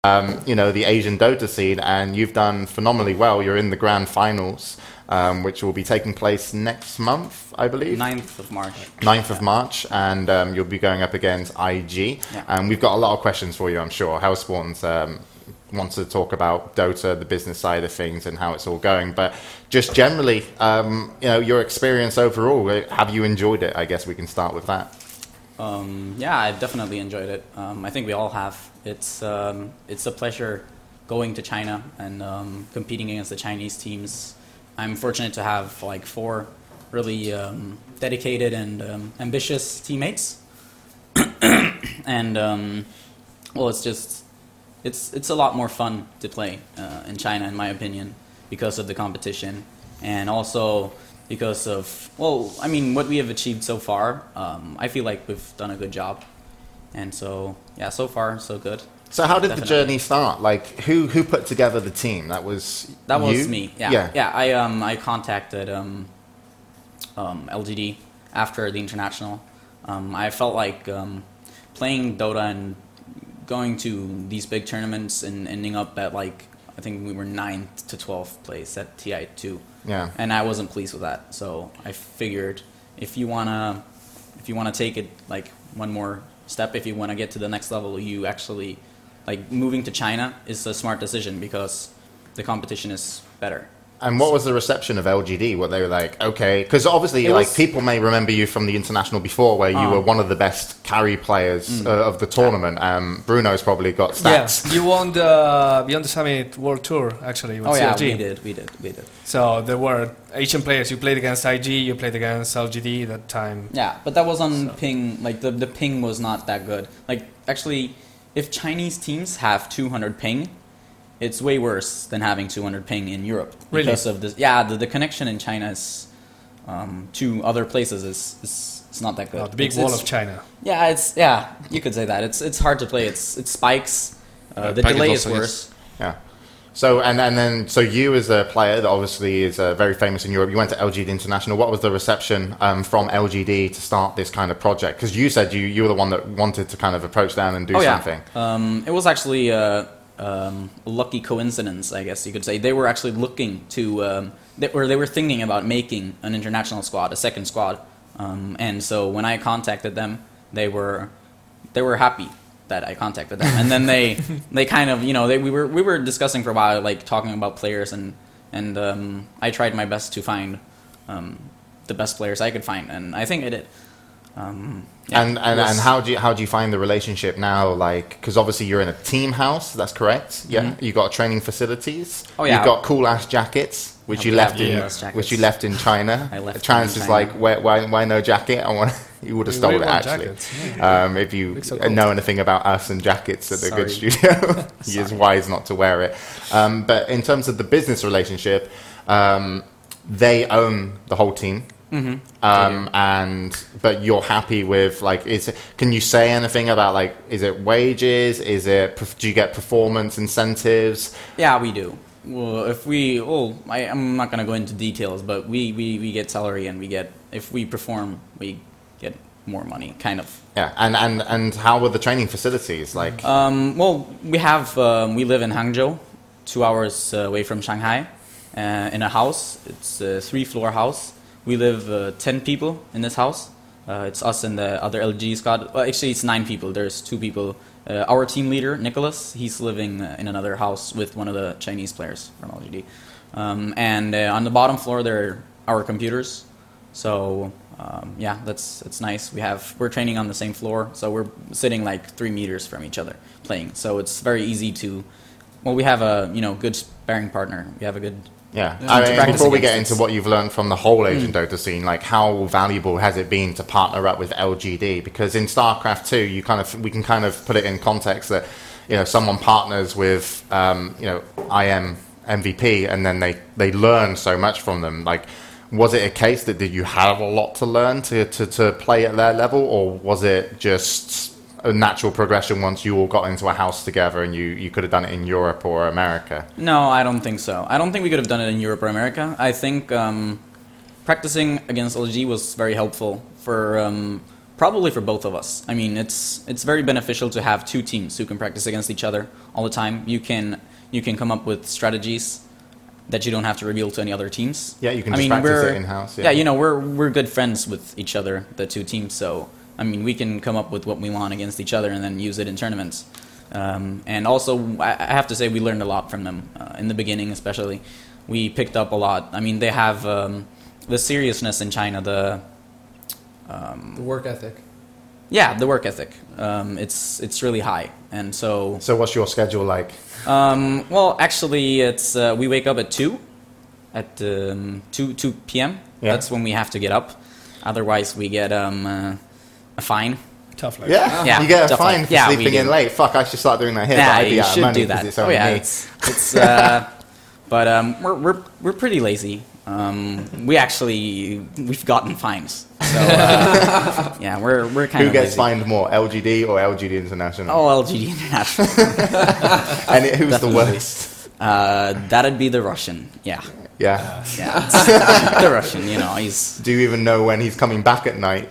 the Asian Dota scene, and you've done phenomenally well. You're in the grand finals, which will be taking place next month, I believe. 9th of March. 9th of March, and you'll be going up against IG. Yeah. And we've got a lot of questions for you, I'm sure. Hellspawn's wants to talk about Dota, the business side of things, and how it's all going. But just generally, your experience overall, have you enjoyed it? I guess we can start with that. Yeah, I've definitely enjoyed it. I think we all have. It's a pleasure going to China and competing against the Chinese teams. I'm fortunate to have like 4 really dedicated and ambitious teammates. And it's a lot more fun to play in China, in my opinion, because of the competition, and also because of, what we have achieved so far. I feel like we've done a good job. And so, yeah, so far, so good. So how did the journey start? Like, who put together the team? That was you? Me, yeah. I contacted LGD after the international. I felt like playing Dota and going to these big tournaments and ending up at, like, I think we were 9th to 12th place at TI2. Yeah. And I wasn't pleased with that. So I figured if you wanna take it like one more step, if you wanna get to the next level, you actually, like, moving to China is a smart decision because the competition is better. And what was the reception of LGD? What they were like, okay, because obviously, people may remember you from the international before, where you were one of the best carry players of the tournament. Bruno's probably got stats. Yeah, you won the Beyond the Summit World Tour actually with CLG. we did. So there were Asian players. You played against IG, you played against LGD that time. Yeah, but that was on ping. Like the ping was not that good. Like, actually, if Chinese teams have 200 ping, it's way worse than having 200 ping in Europe. Really? Because of this. Yeah, the connection in China is to other places is not that good. Oh, the big wall of China. Yeah, you could say that. It's hard to play. It spikes. The delay is worse. Yeah. So so you as a player that obviously is very famous in Europe, you went to LGD International. What was the reception from LGD to start this kind of project? Because you said you were the one that wanted to kind of approach them and do something. It was actually a lucky coincidence, I guess you could say. They were actually looking to, they were thinking about making an international squad, a second squad. And so when I contacted them, they were happy that I contacted them. And then they kind of, we were discussing for a while, like talking about players, and I tried my best to find the best players I could find, and I think I did. And how do you find the relationship now? Like, because obviously you're in a team house, that's correct. Yeah, you got training facilities. Oh yeah, you've got cool ass jackets, which you left in China. I left. Trans is like, why no jacket? You would have stolen it actually. Yeah. If you know anything about us and jackets at the Good Studio, he is wise not to wear it. But in terms of the business relationship, they own the whole team. Mm-hmm. But you're happy with, like, can you say anything about, like, is it wages? Do you get performance incentives? Yeah, we do. Well, I'm not going to go into details, but we get salary, and if we perform, we get more money, kind of. Yeah, and how were the training facilities like? We live in Hangzhou, 2 hours away from Shanghai, in a house. It's a 3-floor house. We live 10 people in this house. It's us and the other LG squad. Well, actually, it's 9 people. There's 2 people. Our team leader, Nicholas, he's living in another house with one of the Chinese players from LGD. And on the bottom floor, there are our computers. So, that's nice. We're training on the same floor. So we're sitting like 3 meters from each other playing. So it's very easy to... Well, we have a good sparring partner. We have a good... Yeah, before we get into what you've learned from the whole Asian Dota scene, like, how valuable has it been to partner up with LGD? Because in StarCraft 2, we can kind of put it in context that, someone partners with, IM MVP, and then they learn so much from them. Like, was it a case that did you have a lot to learn to play at their level, or was it just a natural progression once you all got into a house together and you could have done it in Europe or America? No, I don't think so. I don't think we could have done it in Europe or America. I think practicing against LG was very helpful for Probably for both of us. I mean, it's very beneficial to have two teams who can practice against each other all the time. You can come up with strategies that you don't have to reveal to any other teams. Yeah, you can just practice it in-house. Yeah, you know, we're good friends with each other, the two teams. So, I mean, we can come up with what we want against each other and then use it in tournaments. And also, I have to say, we learned a lot from them in the beginning, especially. We picked up a lot. I mean, they have the seriousness in China, the work ethic. Yeah, the work ethic. It's really high, and so. So what's your schedule like? Well, actually, it's we wake up at 2 p.m. Yeah. That's when we have to get up. Otherwise, we get a fine. Tough life. Yeah, you get a fine for sleeping in late. Fuck, I should start doing that here. Yeah, but I'd be you out of should money do that. It's only me. It's but we're pretty lazy. We've gotten fines. So yeah, we're kind of. Who gets lazy. fined more, LGD or LGD International? Oh, LGD International. And who's Definitely. the worst? That'd be the Russian. Yeah. Yeah. The Russian. You know, he's. Do you even know when he's coming back at night?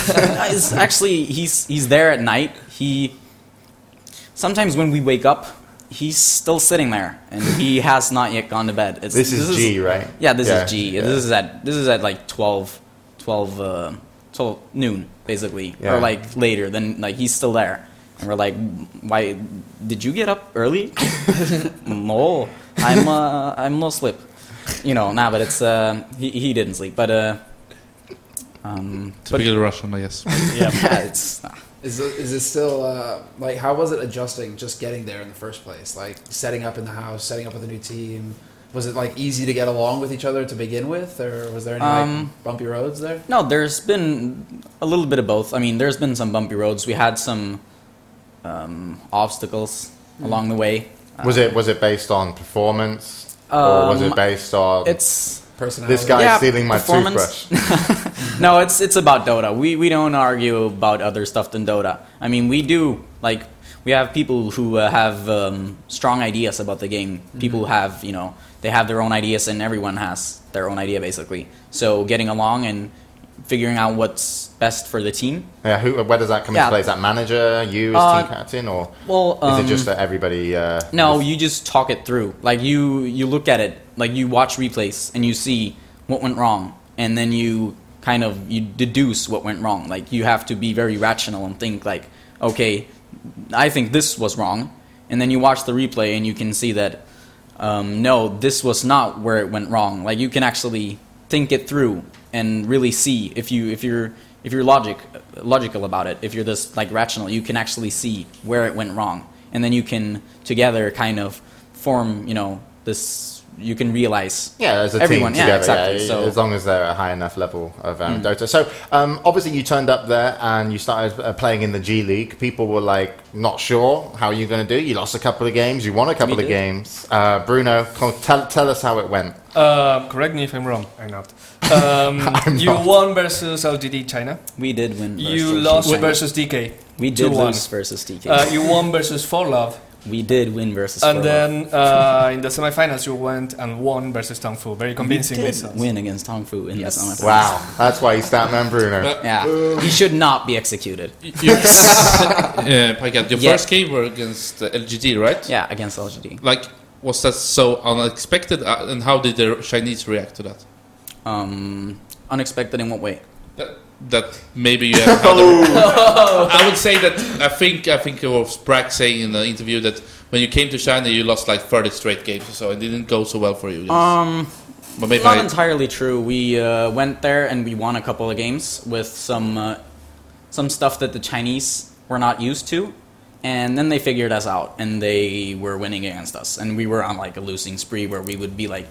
He's there at night. Sometimes when we wake up, he's still sitting there, and he has not yet gone to bed. This is G, right? Yeah, this is G. Yeah. This is at like 12 noon, basically, Yeah. or like later. Then like he's still there, and we're like, why did you get up early? No, I'm no sleep. You know, but it's he didn't sleep, but Typical Russian, I guess. yeah, it's. Is it still like, how was it adjusting, just getting there in the first place, like setting up in the house, setting up with a new team? Was it like easy to get along with each other to begin with, or was there any like bumpy roads there? No, there's been a little bit of both. I mean, there's been some bumpy roads. We had some obstacles along the way. Was it based on performance, or was it based on? It's Personality. This guy's Yeah, stealing my performance. toothbrush. No, it's about Dota. We don't argue about other stuff than Dota. I mean, we have people who have strong ideas about the game. People who have, you know, they have their own ideas, and everyone has their own idea basically. So getting along and figuring out what's best for the team. Yeah, where does that come into play? Is that manager, you as team captain, or is it just that everybody? No, you just talk it through. Like you look at it, like you watch replays and you see what went wrong, and then you deduce what went wrong. Like you have to be very rational and think like, okay, I think this was wrong, and then you watch the replay and you can see that no, this was not where it went wrong. Like you can actually think it through and really see if you're logical about it. If you're this like rational, you can actually see where it went wrong, and then you can together kind of form, you know, this. You can realize as a everyone, team together, exactly. So, as long as they're at a high enough level of Dota. So obviously you turned up there and you started playing in the G League. People were like not sure how you're going to do. You lost a couple of games, you won a couple of games. Bruno, tell us how it went. Correct me if I'm wrong. I'm not. I'm not. Won versus LGD China. we did win. You lost versus DK. We did 2-1. lose versus DK. You won versus For Love. We did win versus. And Forlov. then in the semifinals, you went and won versus Tongfu. Very convincing we did results. win against Tongfu in the semifinals. Wow, that's why he's Statman Bruno. Yeah, he should not be executed. Pagat, your first game were against LGD, right? Yeah, against LGD. Like, was that so unexpected? And how did the Chinese react to that? Unexpected in what way? That maybe you have I would say that I think it was Brack saying in the interview that when you came to China you lost like 30 straight games or so. It didn't go so well for you. But maybe not entirely true. We went there and we won a couple of games with some stuff that the Chinese were not used to, and then they figured us out and they were winning against us, and we were on like a losing spree where we could be like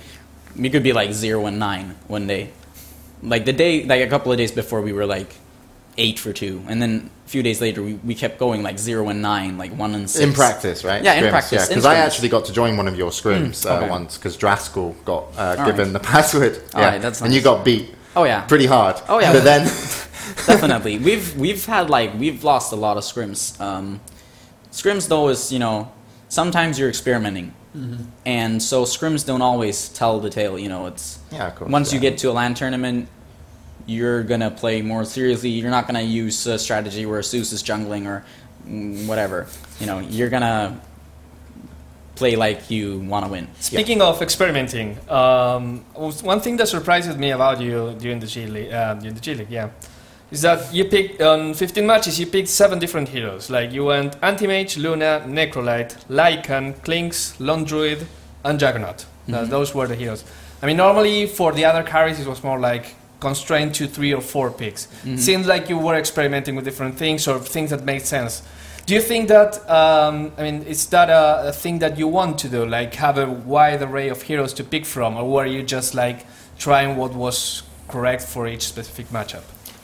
0-9 one day. Like a couple of days before, we were like 8-2, and then a few days later, we kept going like 0-9, like 1-6. In practice, right? Yeah, in scrims, practice. Yeah, because I actually got to join one of your scrims okay. once, because Draskell got given the password. Right, that's and you nice. got beat. Oh yeah, Pretty hard. Oh yeah, but then definitely we've lost a lot of scrims. Scrims though is, you know, sometimes you're experimenting. And so scrims don't always tell the tale, you know. It's of course, once you get to a LAN tournament, you're gonna play more seriously. You're not gonna use a strategy where Zeus is jungling or whatever. You know, you're gonna play like you want to win. Speaking of experimenting, one thing that surprises me about you during the G League, is that you picked on 15 matches. You picked 7 different heroes. Like you went Anti-Mage, Luna, Necrolite, Lycan, Klinks, Lone Druid, and Juggernaut. Those were the heroes. I mean, normally for the other carries, it was more like constrained to 3 or 4 picks. Seems like you were experimenting with different things or things that made sense. Do you think that, is that a thing that you want to do, like have a wide array of heroes to pick from, or were you just like trying what was correct for each specific matchup?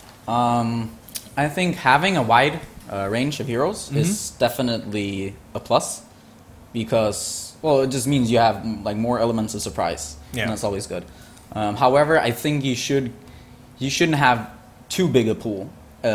I think having a wide range of heroes is definitely a plus because, well, it just means you have like more elements of surprise, and that's always good. However, I think you shouldn't have too big a pool.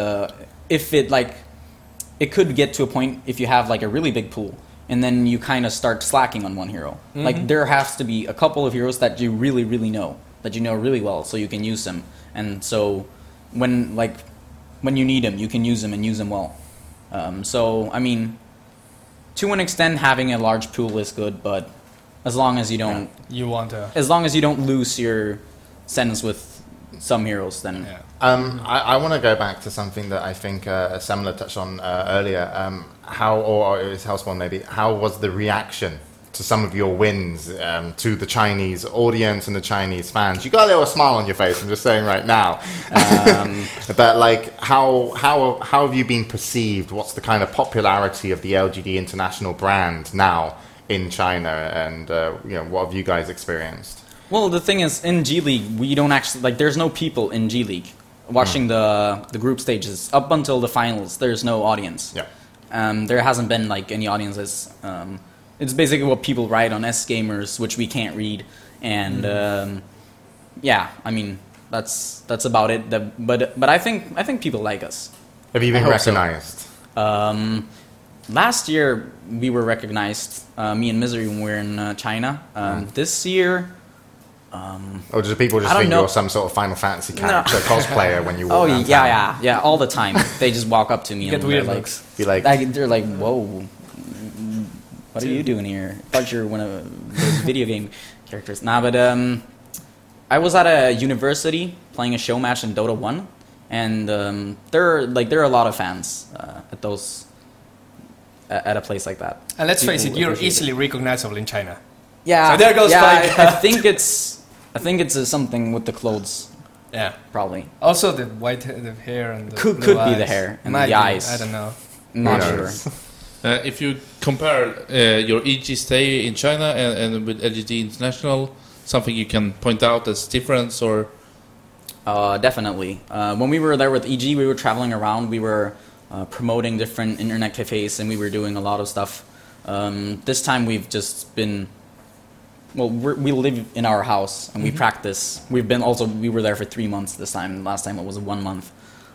It could get to a point if you have like a really big pool and then you kind of start slacking on one hero. Like there has to be a couple of heroes that you really, really know, that you know really well, so you can use them. And so when you need them, you can use them and use them well. So I mean, to an extent, having a large pool is good, but as long as you don't, as long as you don't lose your sense with some heroes, then. I want to go back to something that I think Semler touched on earlier. Or it was Hellspawn maybe. How was the reaction to some of your wins to the Chinese audience and the Chinese fans? You got a little smile on your face. I'm just saying right now. But like, how have you been perceived? What's the kind of popularity of the LGD International brand now in China? And what have you guys experienced? Well, the thing is, in G League, we don't actually there's no people in G League watching the group stages up until the finals. There's no audience. Yeah. There hasn't been like any audiences. It's basically what people write on S Gamers, which we can't read, and I mean that's about it. But I think people like us. Have you been recognized? So. Last year we were recognized. Me and Misery when we were in China. This year. Or do people just think you're some sort of Final Fantasy character cosplayer when you walk down yeah, all the time. They just walk up to me and weird looks. They're like, whoa, what are you doing here? I thought you were one of those video game characters. Nah, but I was at a university playing a show match in Dota 1, and there are a lot of fans at a place like that. And let's face it, you're easily recognizable in China. Yeah, so there goes Spike. I think it's something with the clothes. Yeah, probably. Also the the hair and the could be the hair and the eyes. I don't know. Not sure. If you compare your EG stay in China and with LGD International, something you can point out as difference or? Definitely. When we were there with EG, we were traveling around. We were promoting different internet cafes, and we were doing a lot of stuff. This time we've just been. Well, we live in our house and we practice. We were there for 3 months this time. Last time it was 1 month.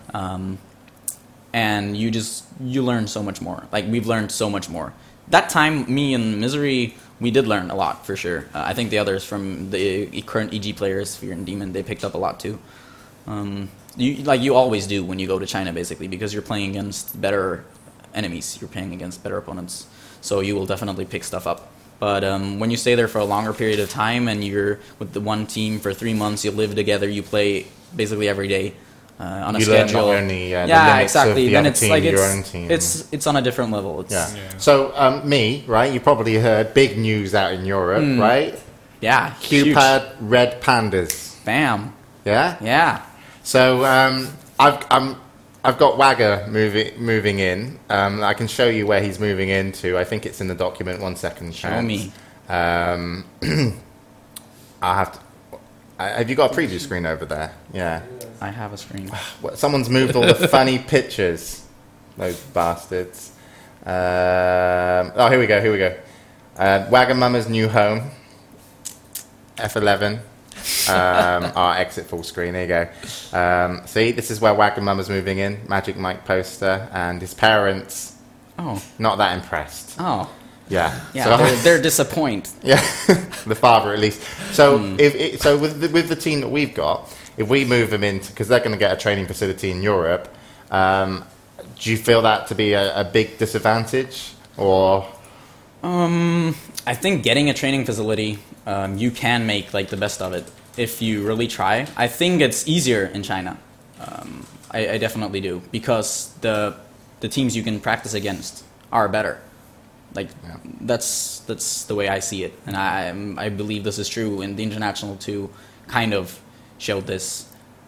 And you learn so much more. Like, we've learned so much more. That time, me and Misery, we did learn a lot, for sure. I think the others from the current EG players, Fear and Demon, they picked up a lot too. You always do when you go to China, basically, because you're playing against better enemies. You're playing against better opponents. So you will definitely pick stuff up. But when you stay there for a longer period of time and you're with the one team for 3 months, you live together, you play basically every day on a schedule. Learn not only the limits exactly. of the then other it's team, like your own team. It's on a different level. So me, right? You probably heard big news out in Europe, right? Yeah. Cupid Red Pandas. Bam. Yeah. Yeah. So I've got Wagger moving in. I can show you where he's moving into. I think it's in the document. 1 second. Show me. I'll have to. Have you got a preview screen over there? Yeah. I have a screen. Someone's moved all the funny pictures. Those bastards. Here we go. Wagamama's new home. F11. Exit full screen. There you go. See, this is where Wagamama's moving in. Magic Mike poster, and his parents. Oh. Not that impressed. Oh. Yeah. Yeah. So, they're disappointed. Yeah. The father, at least. So, with the team that we've got, if we move them into, because they're going to get a training facility in Europe, do you feel that to be a big disadvantage, or? I think getting a training facility, you can make like the best of it if you really try. I think it's easier in China. I definitely do, because the teams you can practice against are better. Like that's the way I see it, and I believe this is true. And the International 2 kind of showed this.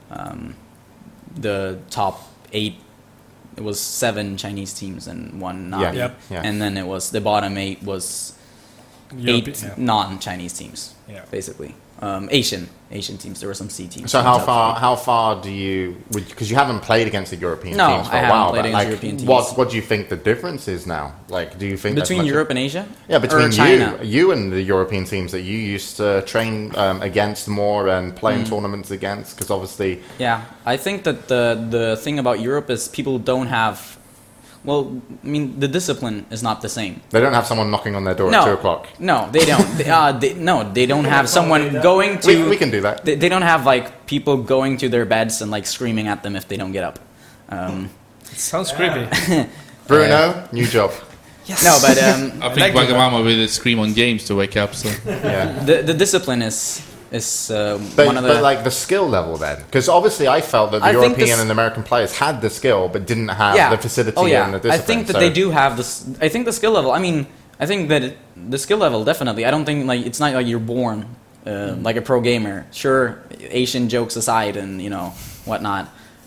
The top 8, it was 7 Chinese teams and 1 Navi. Yep. Yeah. And then it was the bottom 8 was 8 non-Chinese teams, basically. Asian teams. There were some C teams. So how far do you? Because you haven't played against the European teams for I a haven't while. played But against like, European teams. what do you think the difference is now? Like, do you think between that's much Europe and Asia? Yeah, between or China? you and the European teams that you used to train against more and play in tournaments against, because obviously. Yeah, I think that the thing about Europe is people don't have. Well, I mean, the discipline is not the same. They don't have someone knocking on their door at 2 o'clock. No, they don't. They don't have someone going to. We can do that. They don't have like people going to their beds and like screaming at them if they don't get up. Sounds creepy. Bruno, new job. Yes. No, but I think Wagamama will scream on games to wake up. So Yeah. the discipline is one of the. But like the skill level then, because obviously I felt that the I think European and American players had the skill but didn't have the facility and the discipline. I think that they do have this. I think the skill level. I mean, I think that the skill level definitely. I don't think like it's not like you're born like a pro gamer. Sure, Asian jokes aside and whatnot.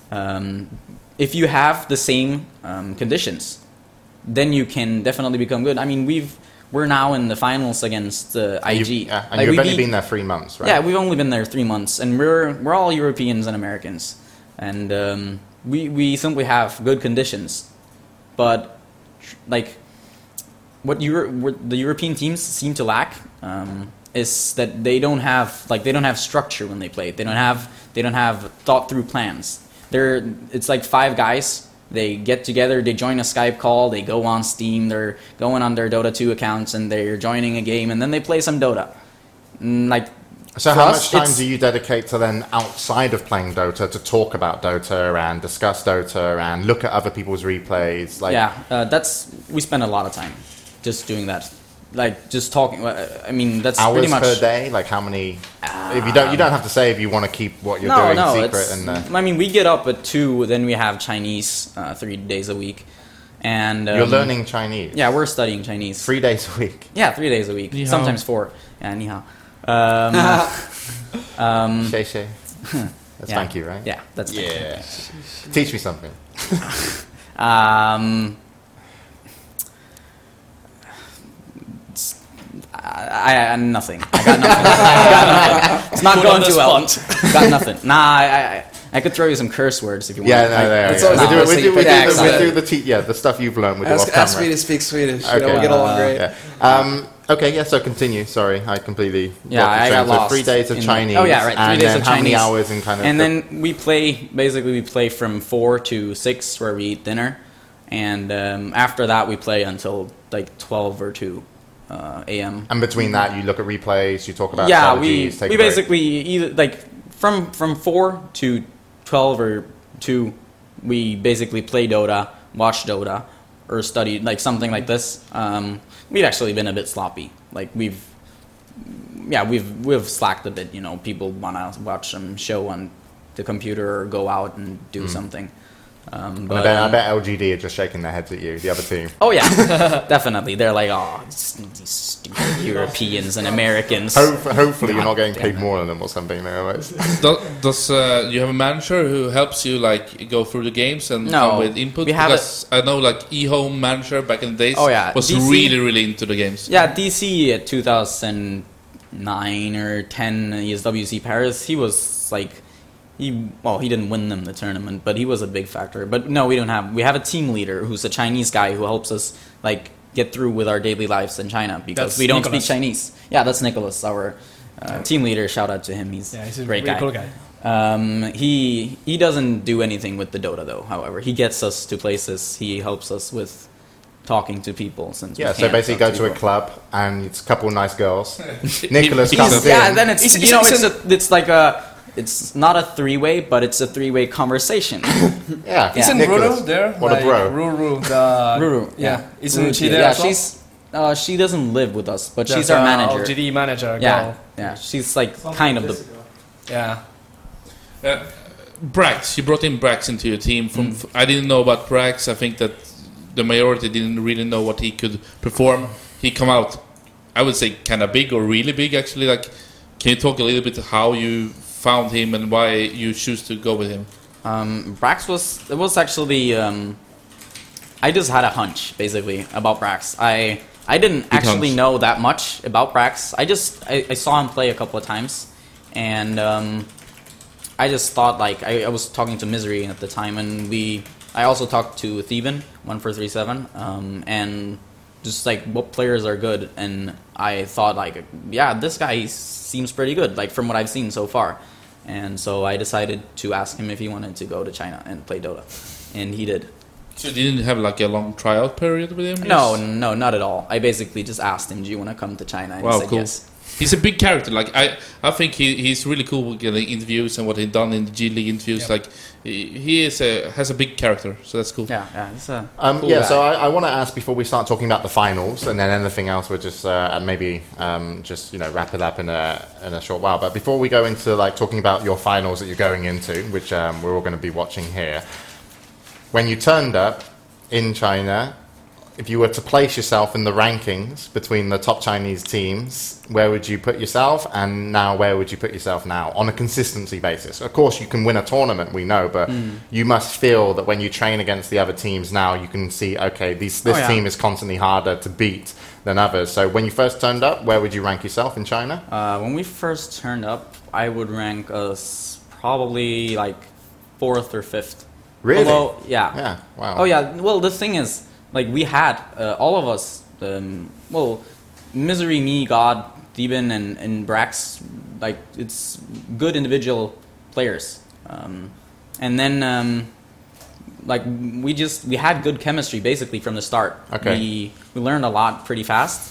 If you have the same conditions, then you can definitely become good. I mean, we're now in the finals against IG. And you've only been there 3 months, right? Yeah, we've only been there 3 months, and we're all Europeans and Americans, and we simply have good conditions. But like what the European teams seem to lack is that they don't have structure when they play. They don't have thought through plans. It's like 5 guys. They get together, they join a Skype call, they go on Steam, they're going on their Dota 2 accounts, and they're joining a game, and then they play some Dota. So how much time do you dedicate to then, outside of playing Dota, to talk about Dota and discuss Dota and look at other people's replays? We spend a lot of time just doing that. Like just talking. I mean, that's hours pretty much per day. Like how many? If you don't have to say if you want to keep what you're doing secret. I mean, we get up at 2, then we have Chinese 3 days a week, and you're learning Chinese. Yeah, we're studying Chinese 3 days a week. Yeah, 3 days a week. Ni hao. Sometimes 4. Yeah, ni hao. Shay Shay. That's thank you, right? Yeah, that's thank you. Teach me something. Nothing. I got nothing. It's not going too well. Got nothing. Nah, I could throw you some curse words if you want. We do the stuff you've learned with off camera. Ask me to speak Swedish. Okay. We get along great. Okay, so continue. Sorry, I completely... I got lost. So 3 days of Chinese. 3 days of Chinese. How many hours in kind of... And then we play from 4 to 6 where we eat dinner. And after that we play until like 12 or 2 a.m. And between that you look at replays, you talk about strategies, we basically either like from 4 to 12 or 2 we basically play Dota, watch Dota, or study like something like this. We've actually been a bit sloppy. Like we've slacked a bit. People want to watch some show on the computer or go out and do something. But I bet LGD are just shaking their heads at you, the other team. Oh yeah, definitely. They're like, these stupid Europeans and Americans. Hopefully you're not getting paid more than them or something. Does you have a manager who helps you like go through the games and come with input? Because I know like eHome manager back in the days was DC, really into the games. Yeah, DC at 2009 or 10 ESWC Paris, he was like. He didn't win them the tournament, but he was a big factor. But no, we don't have. We have a team leader who's a Chinese guy who helps us like get through with our daily lives in China because we don't speak Chinese. Yeah, that's Nicholas, our team leader. Shout out to him. He's a great guy. Cool guy. He doesn't do anything with the Dota though. However, he gets us to places. He helps us with talking to people. Since so basically go to a club and it's a couple of nice girls. Nicholas comes in. Yeah, then it's it's like a. it's not a three-way, but it's a three-way conversation. Yeah. Isn't Nicholas, Ruru there? What a bro. Ruru, Ruru, yeah. Isn't she Ruru, there? Yeah, as well? she doesn't live with us, but she's That's, our manager. LGD manager. Yeah, girl. yeah, she's like kind of the. Yeah. Brax, you brought in Brax into your team. I didn't know about Brax. I think that the majority didn't really know what he could perform. He come out, I would say, kind of big or really big actually. Like, can you talk a little bit how you found him and why you choose to go with him? Brax was actually I just had a hunch basically about Brax. I didn't actually know that much about Brax. I saw him play a couple of times, and I just thought, like, I was talking to Misery at the time, and I also talked to Theban 1437, and just like what players are good, and I thought, like, yeah, this guy seems pretty good, like from what I've seen so far. And so I decided to ask him if he wanted to go to China and play Dota, and he did. So you didn't have like a long tryout period with him? No, not at all. I basically just asked him, do you want to come to China? And he said yes. He's a big character. Like I think he's really cool with getting interviews and what he's done in the G League interviews. Yep. Like he has a big character, so that's cool. Yeah, he's a cool yeah. guy. So I want to ask before we start talking about the finals, and then anything else we'll just maybe just wrap it up in a short while. But before we go into like talking about your finals that you're going into, which we're all going to be watching here, when you turned up in China, if you were to place yourself in the rankings between the top Chinese teams, where would you put yourself? And now, where would you put yourself now on a consistency basis? Of course, you can win a tournament, we know, but you must feel that when you train against the other teams now, you can see, okay, this team is constantly harder to beat than others. So when you first turned up, where would you rank yourself in China? When we first turned up, I would rank us probably like 4th or 5th. Really? Although, yeah. Yeah, wow. Oh, yeah. Well, the thing is, like, we had, all of us, Misery, me, God, Theban, and Brax, like, it's good individual players. And then, like, we had good chemistry, basically, from the start. Okay. We learned a lot pretty fast.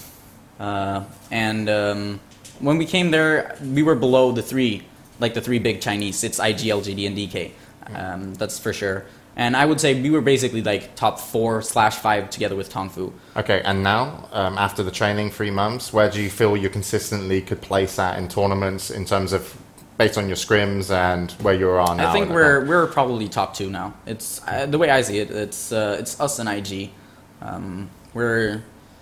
And when we came there, we were below the three big Chinese. It's IG, LGD, and DK. That's for sure. And I would say we were basically like top 4/5 together with Tongfu. Okay, and now, after the training 3 months, where do you feel you consistently could place at in tournaments in terms of, based on your scrims and where you are now? I think we're probably top 2 now. It's the way I see it. It's us and IG. We're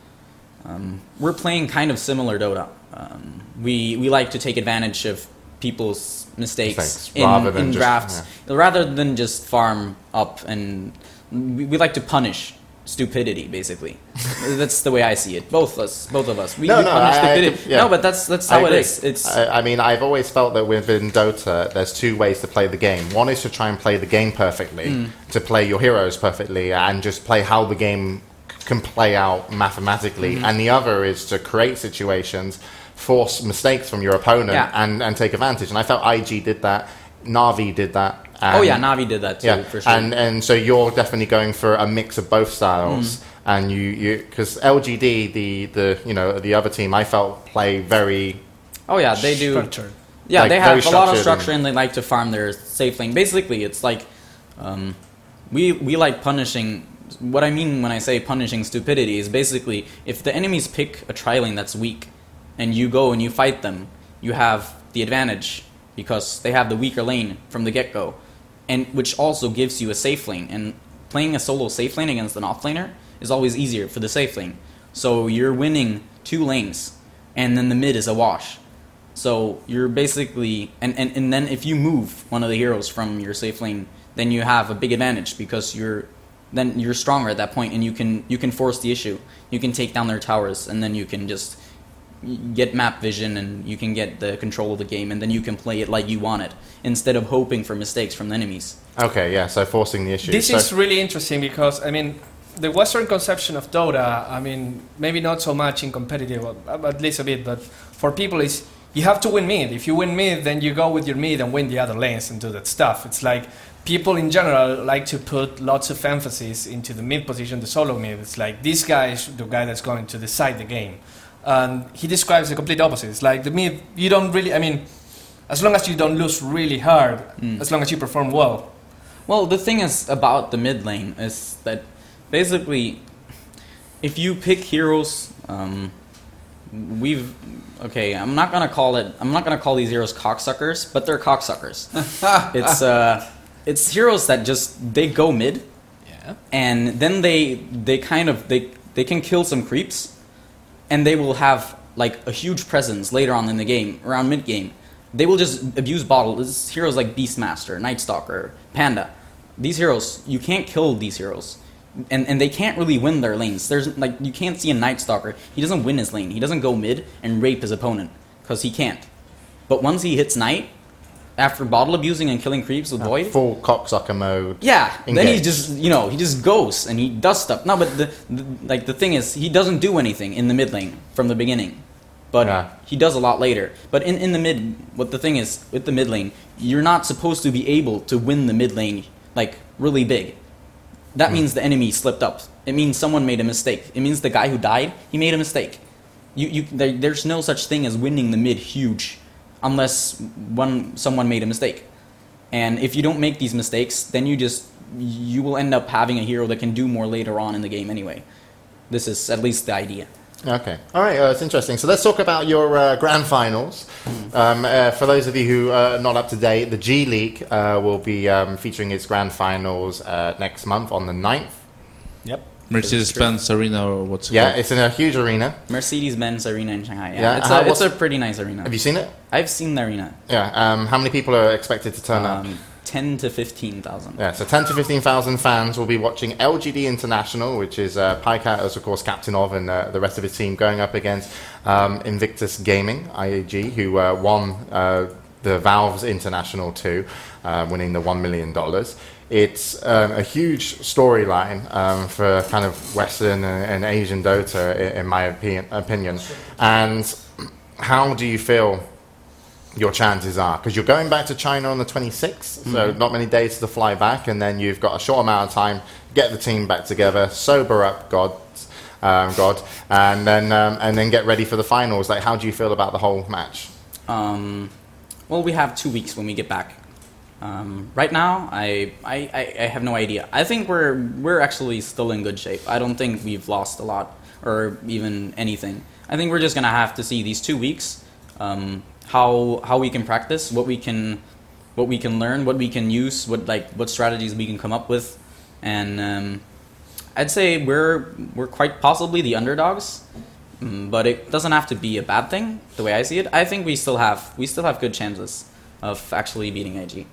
playing kind of similar Dota. We like to take advantage of people's mistakes in drafts, rather than just farm up, and we like to punish stupidity, basically. That's the way I see it. Both of us. We punish stupidity. No, but that's how it is. I mean, I've always felt that within Dota, there's 2 ways to play the game. One is to try and play the game perfectly, to play your heroes perfectly, and just play how the game can play out mathematically. And the other is to create situations, force mistakes from your opponent, and take advantage. And I felt IG did that, Na'Vi did that. Na'Vi did that too, for sure. And so you're definitely going for a mix of both styles. And you because LGD, the other team, I felt play very. Oh yeah, they do. Structured. Yeah, like, they have a lot of structure, and they like to farm their safe lane. Basically, it's like we like punishing. What I mean when I say punishing stupidity is basically if the enemies pick a tri-lane that's weak, and you go and you fight them, you have the advantage because they have the weaker lane from the get-go, and which also gives you a safe lane. And playing a solo safe lane against an offlaner is always easier for the safe lane. So you're winning 2 lanes, and then the mid is a wash. So you're basically, and then if you move one of the heroes from your safe lane, then you have a big advantage because you're stronger at that point, and you can force the issue. You can take down their towers, and then you can just get map vision, and you can get the control of the game, and then you can play it like you want it instead of hoping for mistakes from the enemies. Okay, yeah, so forcing the issue. This is really interesting because, I mean, the Western conception of Dota, I mean, maybe not so much in competitive, at least a bit, but for people is you have to win mid. If you win mid, then you go with your mid and win the other lanes and do that stuff. It's like people in general like to put lots of emphasis into the mid position, the solo mid. It's like this guy is the guy that's going to decide the game. And he describes the complete opposite. It's like the mid, you don't really, I mean, as long as you don't lose really hard, as long as you perform well. Well, the thing is about the mid lane is that basically, if you pick heroes, I'm not gonna call these heroes cocksuckers, but they're cocksuckers. It's heroes that they go mid, and then they can kill some creeps, and they will have like a huge presence later on in the game, around mid game. They will just abuse bottle. This heroes like Beastmaster, Nightstalker, Panda. These heroes, you can't kill these heroes. And they can't really win their lanes. You can't see a Nightstalker. He doesn't win his lane. He doesn't go mid and rape his opponent, because he can't. But once he hits Knight, after bottle abusing and killing creeps with Void, full cocksucker mode. Yeah, engaged. Then he just goes and he does stuff. No, but the thing is, he doesn't do anything in the mid lane from the beginning. But he does a lot later. But in the mid, what the thing is, with the mid lane, you're not supposed to be able to win the mid lane, like, really big. That means the enemy slipped up. It means someone made a mistake. It means the guy who died, he made a mistake. There's no such thing as winning the mid huge, unless someone made a mistake. And if you don't make these mistakes, then you will end up having a hero that can do more later on in the game anyway. This is at least the idea. Okay. All right. It's interesting. So let's talk about your grand finals. For those of you who are not up to date, the G League will be featuring its grand finals next month on the 9th. Yep. Mercedes-Benz Arena, or what's it Yeah, called? it's in a huge arena. Mercedes-Benz Arena in Shanghai. Yeah. It's a pretty nice arena. Have you seen it? I've seen the arena. Yeah. How many people are expected to turn up? 10 to 15,000. Yeah, so 10 to 15,000 fans will be watching LGD International, which is Paikat is, of course, captain of, and the rest of his team going up against Invictus Gaming, IAG, who won the Valve's International 2, winning the $1 million. It's a huge storyline for kind of Western and Asian Dota, in my opinion. And how do you feel your chances are? Because you're going back to China on the 26th, so not many days to fly back, and then you've got a short amount of time, get the team back together, sober up God, and then get ready for the finals. Like, how do you feel about the whole match? Well, we have 2 weeks when we get back. Right now, I have no idea. I think we're actually still in good shape. I don't think we've lost a lot or even anything. I think we're just gonna have to see these 2 weeks. How we can practice, what we can learn, what we can use, what strategies we can come up with, and I'd say we're quite possibly the underdogs, but it doesn't have to be a bad thing. The way I see it, I think we still have good chances of actually beating IG.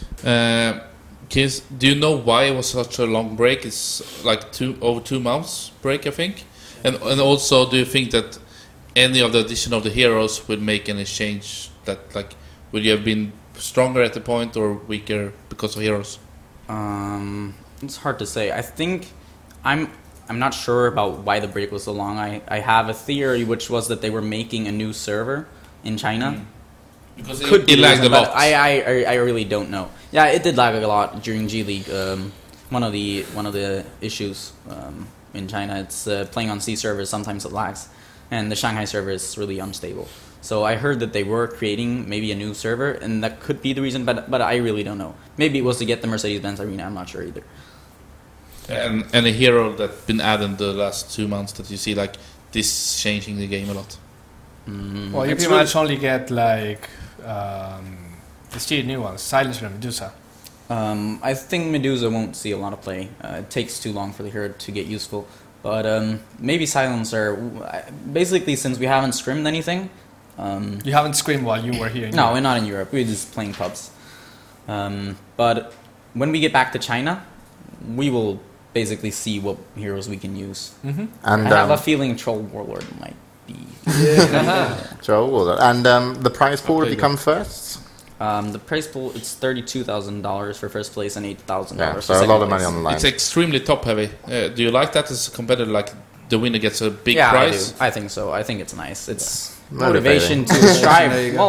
Kiz, do you know why it was such a long break? It's like over 2 months break, I think, and also, do you think that any of the addition of the heroes would make any change? That, like, would you have been stronger at the point or weaker because of heroes? It's hard to say. I think I'm not sure about why the break was so long. I have a theory, which was that they were making a new server in China. Because It lagged a lot. I really don't know. Yeah, it did lag a lot during G League. One of the issues in China, it's playing on C servers. Sometimes it lags. And the Shanghai server is really unstable. So I heard that they were creating maybe a new server, and that could be the reason, but I really don't know. Maybe it was to get the Mercedes-Benz Arena, I'm not sure either. And a hero that's been added the last 2 months that you see, like, this changing the game a lot? Well, you pretty much only get, like, the two new ones, Silencer and Medusa. I think Medusa won't see a lot of play. It takes too long for the hero to get useful. But maybe Silencer. Basically, since we haven't scrimmed anything. You haven't scrimmed while you were here. No, we're not in Europe. We're just playing pubs. But when we get back to China, we will basically see what heroes we can use. And I have a feeling Troll Warlord might be. Troll Warlord. And the prize pool will become first. The prize pool, it's $32,000 for first place and $8,000 for so second a lot of place. money on the line. It's extremely top heavy. Do you like that as a competitor? Like, the winner gets a big Yeah, prize? I think so. I think it's nice. It's Motivating. motivation to strive. Well,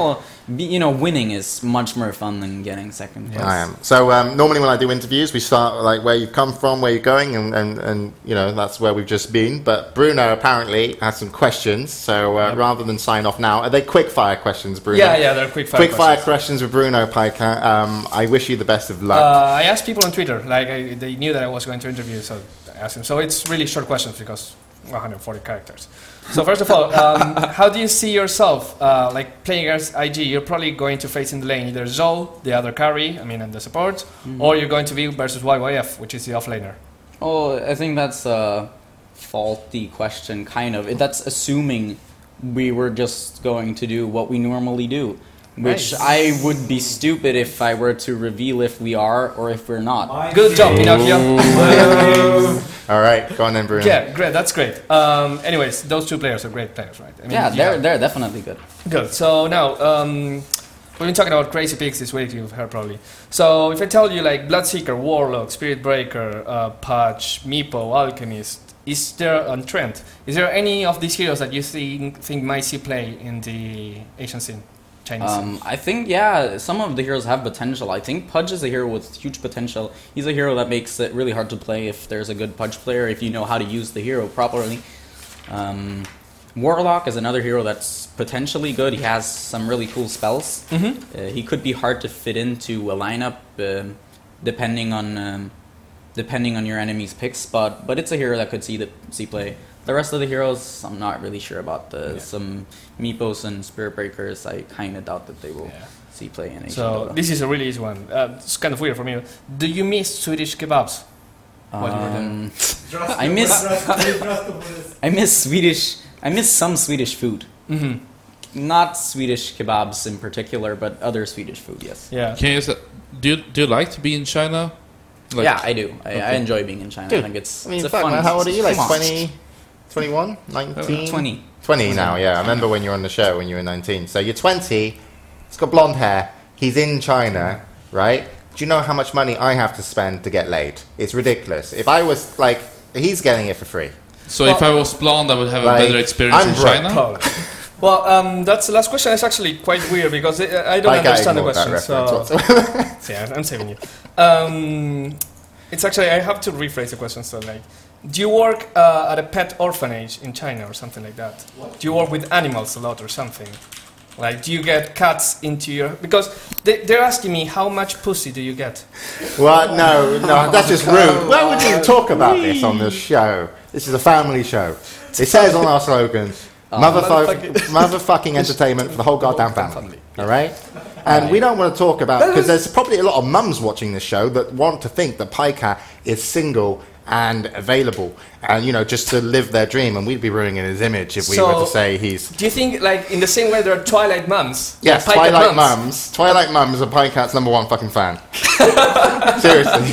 winning is much more fun than getting second place. I am. So normally when I do interviews, we start like where you've come from, where you're going, and that's where we've just been. But Bruno apparently has some questions. So rather than sign off now, are they quick fire questions, Bruno? Yeah, they're quick fire questions with Bruno Piker. I wish you the best of luck. I asked people on Twitter, they knew that I was going to interview, so I asked him. So it's really short questions because 140 characters. So first of all, how do you see yourself playing against IG? You're probably going to face in the lane either Zhou, the other carry, and the support, or you're going to be versus YYF, which is the offlaner. Oh, I think that's a faulty question, kind of. That's assuming we were just going to do what we normally do. Which I would be stupid if I were to reveal if we are or if we're not. Good job, Pinocchio. All right, go on then, Bruno. Yeah, great. That's great. Anyways, those two players are great players, right? They're definitely good. Good. So now, we've been talking about crazy picks this week. You've heard probably. So if I tell you Bloodseeker, Warlock, Spirit Breaker, Patch, Meepo, Alchemist, is there a trend? Is there any of these heroes that you think might see play in the Asian scene? I think, some of the heroes have potential. I think Pudge is a hero with huge potential. He's a hero that makes it really hard to play if there's a good Pudge player, if you know how to use the hero properly. Warlock is another hero that's potentially good. He has some really cool spells. He could be hard to fit into a lineup depending on your enemy's picks, but it's a hero that could see play. The rest of the heroes, I'm not really sure about. Some Meepos and Spirit Breakers, I kind of doubt that they will see play in Asian Dota. This is a really easy one. It's kind of weird for me. Do you miss Swedish kebabs? I miss some Swedish food. Not Swedish kebabs in particular, but other Swedish food, yes. Yeah. Can you do you like to be in China? Yeah, I do. I enjoy being in China. Dude, I think it's fuck, fun. man, how old are you? Like Come on. 20, 21, 19? 20. 20 now, yeah. I remember when you were on the show when you were 19. So you're 20, he's got blonde hair, he's in China, right? Do you know how much money I have to spend to get laid? It's ridiculous. If I was, he's getting it for free. So if I was blonde, I would have a better experience in China? Well, that's the last question. It's actually quite weird because I don't understand the question. So, yeah, I'm saving you. It's actually, I have to rephrase the question. So, do you work at a pet orphanage in China or something like that? What? Do you work with animals a lot or something? Do you get cats into your... Because they're asking me, how much pussy do you get? Well, no, that's just rude. Why would you talk about this on this show? This is a family show. It says on our slogans, motherfucking entertainment for the whole goddamn family. All right? And we don't want to talk about... Because there's probably a lot of mums watching this show that want to think that Piker is single and available and just to live their dream, and we'd be ruining his image if we were to say he's... Do you think in the same way there are Twilight mums? Yes, Twilight mums are Picat's number one fucking fan. Seriously.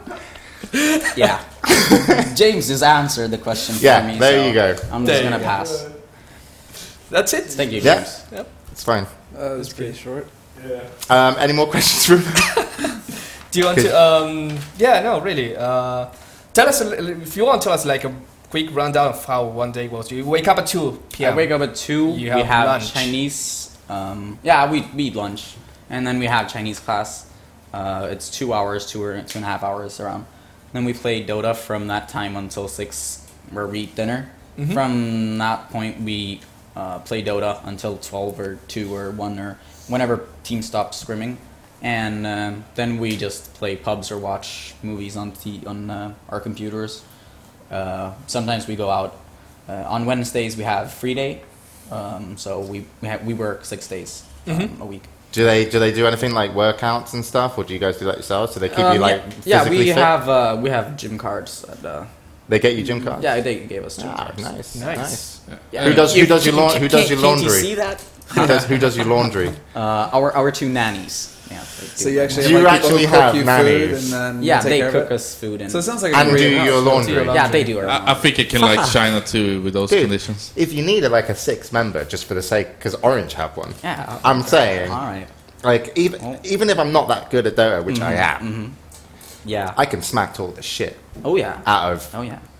Yeah. James just answered the question for me. Yeah, there you go. I'm just gonna pass. That's it. Thank you, James. Yep. It's fine. That's pretty short. Yeah. Any more questions from Do you want to... yeah, no, really. Tell us, if you want, tell us a quick rundown of how one day was. You wake up at 2 p.m. I wake up at 2. We have lunch. Chinese. We eat lunch, and then we have Chinese class. It's 2 hours, 2.5 hours around. Then we play Dota from that time until 6, where we eat dinner. From that point, we play Dota until 12 or 2 or 1 or whenever team stops scrimming. And then we just play pubs or watch movies on our computers. Sometimes we go out. On Wednesdays we have free day, so we work 6 days a week. Do they do anything like workouts and stuff, or do you guys do that yourselves? Do they keep you physically we fit? We have gym cards. They get you gym cards. Yeah, they gave us gym cards. Nice. Yeah. Who does your laundry? Can't you see that? Who does your laundry? Our 2 nannies. Yeah, so you actually do you have actually people who have cook you nannies? food and then yeah, take they care cook of it? us food So it sounds like and a do great your house. laundry. Yeah, they do. I think I can like China too with those conditions. If you need a 6-member, just for the sake, because Orange have one. Yeah, I'm saying. All right. Even if I'm not that good at Dota, which I am, Yeah. I can smack all the shit Oh yeah. out of Oh yeah.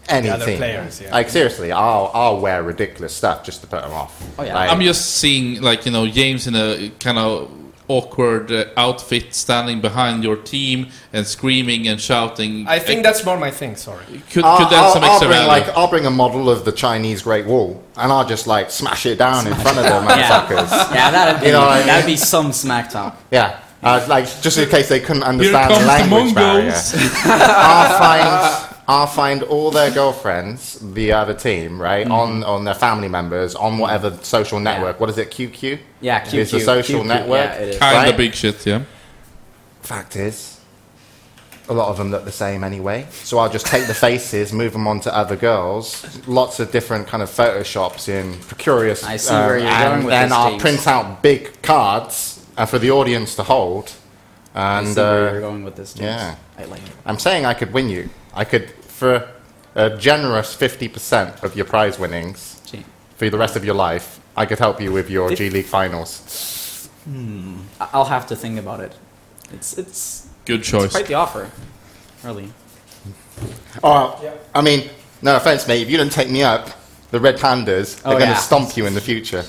any The other team. players, yeah. Like seriously, I'll wear ridiculous stuff just to put them off. Oh, yeah. Like, I'm just seeing, like, you know, James in a kind of awkward outfit standing behind your team and screaming and shouting. I think that's more my thing. Sorry. could add some extra value. I'll bring a model of the Chinese Great Wall and I'll just like smash it down in front of them motherfuckers. Yeah, that'd be You know what I mean? that'd be some smack talk. Yeah. Like just in case they couldn't Here understand the comes the language barrier, Mongols. I'll find all their girlfriends, the other team, right, on their family members, on whatever social network. What is it, QQ? Yeah, QQ. It's a social QQ, network. yeah, it is. Kind right? of big shit, yeah. Fact is, a lot of them look the same anyway. So I'll just take the faces, move them onto other girls. Lots of different kind of photoshops in Precurious. I see where you're and going with then this, I'll James. print out big cards for the audience to hold. I And see where you're going with this, James. yeah. I like it. I'm saying I could win you. I could, for a generous 50% of your prize winnings Gee. for the rest of your life, I could help you with your If- G League finals. I'll have to think about it. It's Good choice. quite the offer, really. Oh, I mean, no offense, mate. If you don't take me up, the Red Pandas are Oh, going to yeah. stomp you in the future.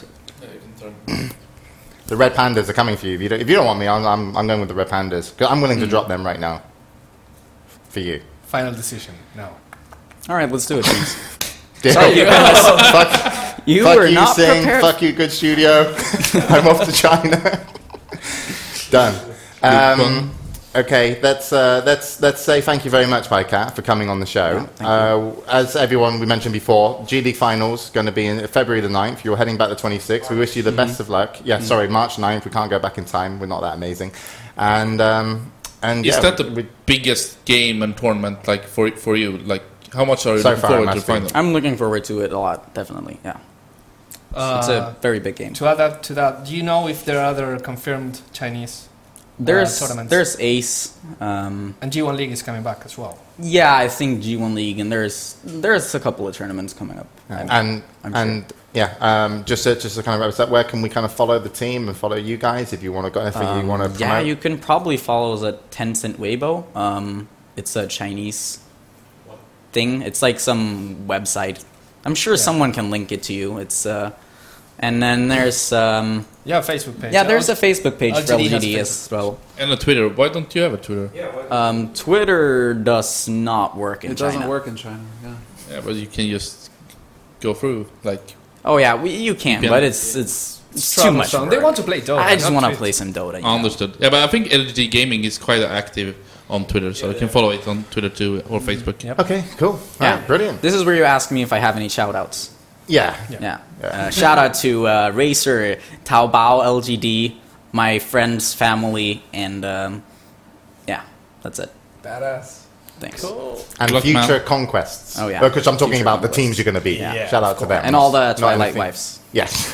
The Red Pandas are coming for you. If you don't want me, I'm going with the Red Pandas. 'Cause I'm willing to drop them right now for you. Final decision. No. All right, let's do it, James. Deal? Sorry, you guys. fuck, You fuck were you, not Sing. prepared. Fuck you, good studio. I'm off to China. Done. fun. Okay, let's say thank you very much, Pycat, for coming on the show. As everyone we mentioned before, G League Finals going to be in February the 9th. You're heading back the 26th. We wish you the best of luck. Yeah, sorry, March 9th. We can't go back in time. We're not that amazing. And Is yeah, that the biggest game and tournament, like, for you? Like, how much are you So looking far, forward I'm to asking. final? I'm looking forward to it a lot, definitely. Yeah, it's a very big game. To add up to that, do you know if there are other confirmed Chinese tournaments? There's Ace. And G1 League is coming back as well. Yeah, I think G1 League, and there's a couple of tournaments coming up. and I'm yeah, just to kind of wrap this up, where can we kind of follow the team and follow you guys if you want to go anything you want to promote? Yeah, you can probably follow us at Tencent Weibo. It's a Chinese thing. It's like some website. I'm sure someone can link it to you. It's and then there's Yeah, Facebook page. yeah, there's a Facebook page for LGD has LGD Facebook. as well. And a Twitter. Why don't you have a Twitter? Twitter does not work in It China. doesn't work in China. Yeah. Yeah, but you can just go through, like... Oh yeah, you can, Yeah. but it's too much. Troublesome. Work. They want to play Dota. I just not want to Twitch. play some Dota. Yeah. Understood. Yeah, but I think LG Gaming is quite active on Twitter, so you can follow it on Twitter too, or Facebook. Yep. Okay, cool. Yeah. Right, brilliant. This is where you ask me if I have any shout outs. Yeah. Yeah. Shout out to Racer, Taobao, LGD, my friends, family, and yeah, that's it. Badass. Thanks. And Good luck, future man. conquests. Oh, yeah. Because I'm talking Future about the conquests. teams you're going to beat. Yeah. Shout out to them. And all the Not Twilight anything- Wives. Yes.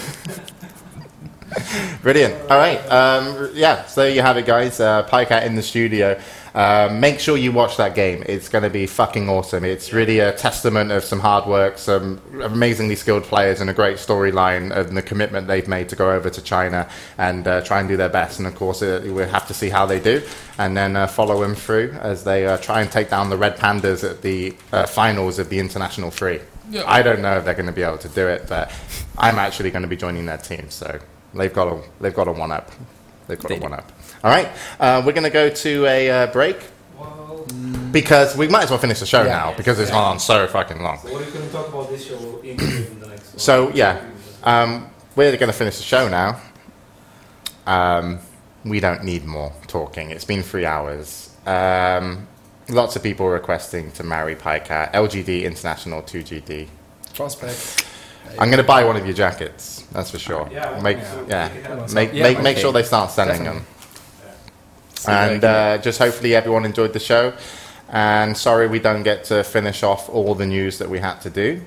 Brilliant. All right. Yeah, so there you have it, guys. Pycat in the studio. Make sure you watch that game. It's going to be fucking awesome. It's really a testament of some hard work, some amazingly skilled players, and a great storyline and the commitment they've made to go over to China and try and do their best. And of course, we'll have to see how they do, and then follow them through as they try and take down the Red Pandas at the finals of the International Free. Yeah. I don't know if they're going to be able to do it, but I'm actually going to be joining their team, so they've got a one up. They've got They a do. one up. All right, we're going to go to a break because we might as well finish the show now because it's gone on so fucking long. So what are you going to talk about this show in the next one? So yeah, we're going to finish the show now. We don't need more talking. It's been 3 hours. Lots of people requesting to marry Pycat. LGD International 2GD. Prospect. I'm going to buy one of your jackets. That's for sure. Yeah, Make yeah. make sure they start selling them. And just hopefully everyone enjoyed the show. And sorry we don't get to finish off all the news that we had to do.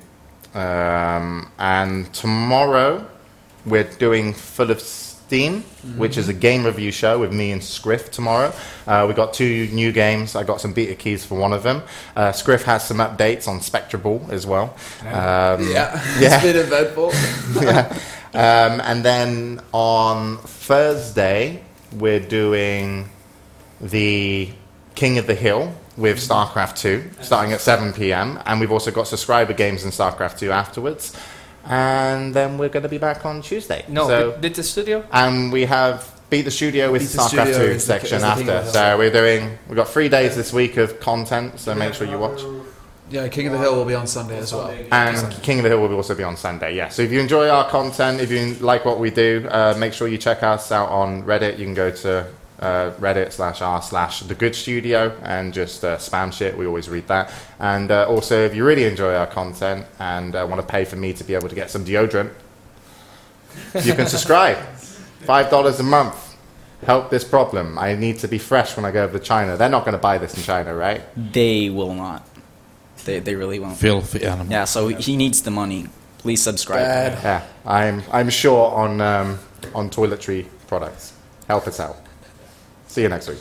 And tomorrow we're doing Full of Steam, which is a game review show with me and Scriff tomorrow. We got 2 new games. I got some beta keys for one of them. Scriff has some updates on Spectra Ball as well. Yeah. Yeah. It's been eventful. And then on Thursday, we're doing the King of the Hill with StarCraft 2, starting at 7 p.m. And we've also got subscriber games in StarCraft 2 afterwards. And then we're going to be back on Tuesday. No, so, Beat the Studio? And we have Beat the Studio with StarCraft 2 section after. So we've got 3 days this week of content, so make sure you watch. Yeah, King of the Hill will be on Sunday as well. And King of the Hill will also be on Sunday, yeah. So if you enjoy our content, if you like what we do, make sure you check us out on Reddit. You can go to reddit.r/thegoodstudio and just spam shit. We always read that. And also, if you really enjoy our content and want to pay for me to be able to get some deodorant, you can subscribe. $5 a month. Help this problem. I need to be fresh when I go over to China. They're not going to buy this in China, right? They will not. They really won't. Filthy animal. Yeah, so he needs the money. Please subscribe. Yeah, I'm sure on toiletry products. Help us out. See you next week.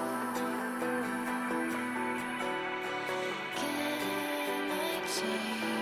Can I change?